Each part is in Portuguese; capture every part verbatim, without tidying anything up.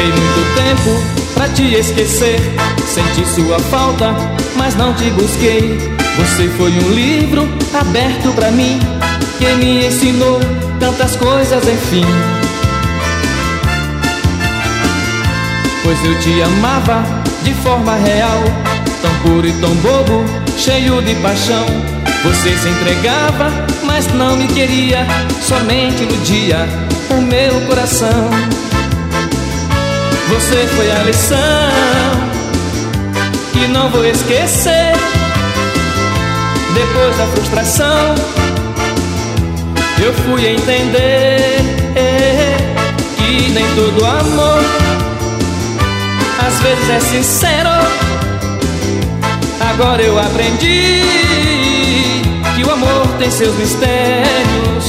Levei muito tempo pra te esquecer, senti sua falta, mas não te busquei. Você foi um livro aberto pra mim, que me ensinou tantas coisas, enfim. Pois eu te amava de forma real, tão puro e tão bobo, cheio de paixão. Você se entregava, mas não me queria, somente iludia o meu coração. Você foi a lição que não vou esquecer. Depois da frustração, eu fui entender que nem todo amor às vezes é sincero. Agora eu aprendi que o amor tem seus mistérios.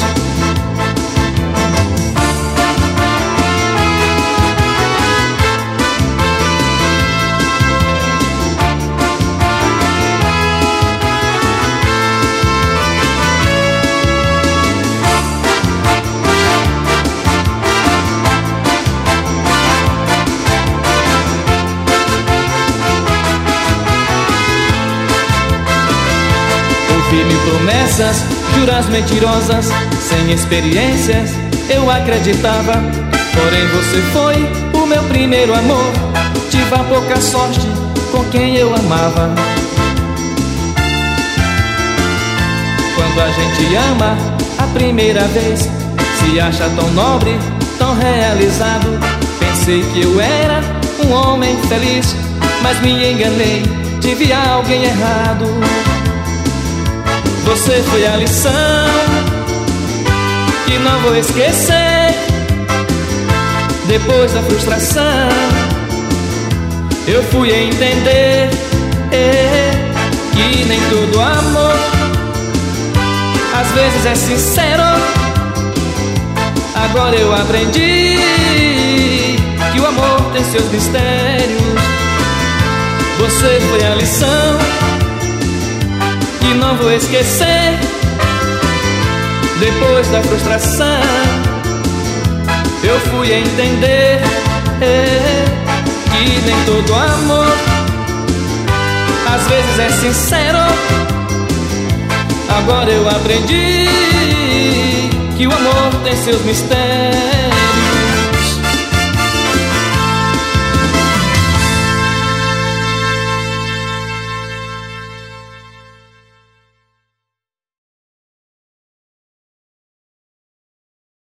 Firme promessas, juras mentirosas, sem experiências eu acreditava. Porém você foi o meu primeiro amor, tive a pouca sorte com quem eu amava. Quando a gente ama a primeira vez, se acha tão nobre, tão realizado. Pensei que eu era um homem feliz, mas me enganei, tive alguém errado. Você foi a lição que não vou esquecer. Depois da frustração, eu fui entender que nem todo amor às vezes é sincero. Agora eu aprendi que o amor tem seus mistérios. Você foi a lição que não vou esquecer. Depois da frustração, eu fui entender que nem todo amor às vezes é sincero. Agora eu aprendi que o amor tem seus mistérios.